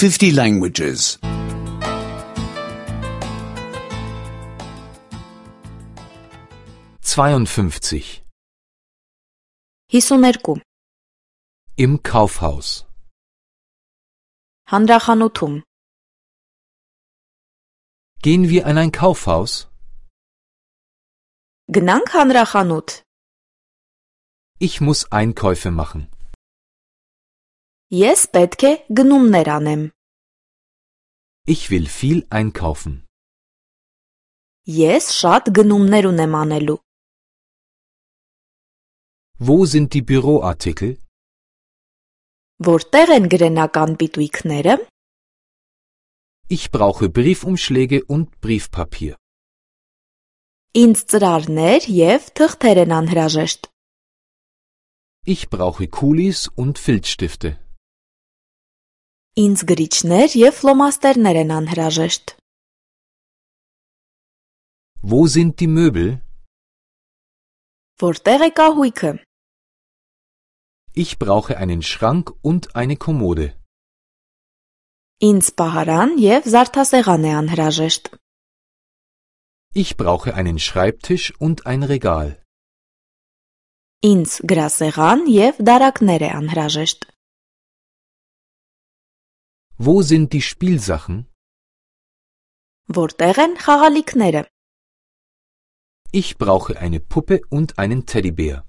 50 languages. 52. 52. Im Kaufhaus. Հանրախանութում. Gehen wir in ein Kaufhaus? Գնանք հանրախանութ. Ich muss Einkäufe machen. Ես պետք է գնումներ անեմ. Ich will viel einkaufen. Ես շատ գնումներ ունեմ անելու. Wo sind die Büroartikel? Որտեղ են գրենական պիտույքները? Ich brauche Briefumschläge und Briefpapier. Ինձ ծրարներ և թղթեր են անհրաժեշտ. Ich brauche Kulis und Filzstifte. Ինձ գրիչներ և ֆլոմաստերներ են անհրաժեշտ. Wo sind die Möbel? Որտեղ է կահույքը? Ich brauche einen Schrank und eine Kommode. Ինձ պահարան և զարդասեղան է անհրաժեշտ. Ich brauche einen Schreibtisch und ein Regal. Ինձ գրասեղան և դարակներ է անհրաժեշտ. Wo sind die Spielsachen? Որտեղ են խաղալիքները? Ich brauche eine Puppe und einen Teddybär.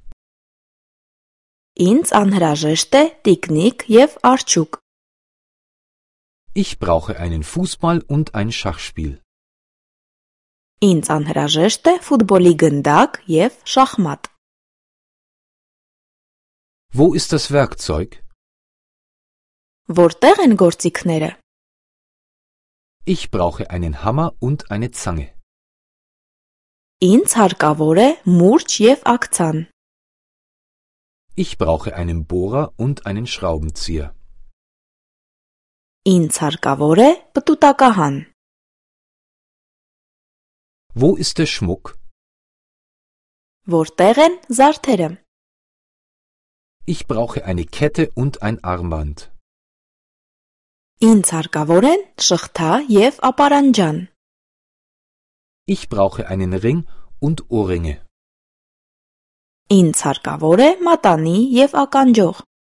Ինձ անհրաժեշտ է տիկնիկ և արջուկ. Ich brauche einen Fußball und ein Schachspiel. Ինձ անհրաժեշտ է ֆուտբոլի գնդակ և շախմատ. Wo ist das Werkzeug? Որտեղ են գործիքները? Ich brauche einen Hammer und eine Zange. Ինձ հարկավոր է մուրջ և աքցան. Ich brauche einen Bohrer und einen Schraubenzieher. Ինձ հարկավոր է պտուտակահան. Wo ist der Schmuck? Որտեղ են զարդերը? Ich brauche eine Kette und ein Armband. Ինձ հարկավոր են շղթա և ապարանջան. Ich brauche einen Ring und Ohrringe. Ինձ հարկավոր է մատանի և ականջող.